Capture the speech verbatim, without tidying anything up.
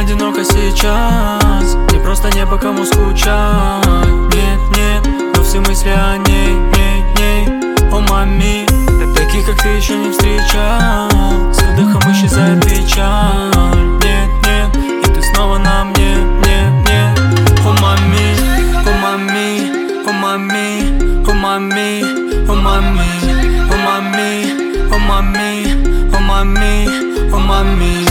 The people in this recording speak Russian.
одиноко сейчас, не просто не по кому скучать. Нет, нет, но все мысли о ней, ней, ней. О мами, таких как ты еще не встречал. С выдохом исчезает печаль. Нет, нет, и ты снова на мне, нет, нет. О мами, о мами, о мами, о мами, о мами, о мами, о мами, о мами, о мами.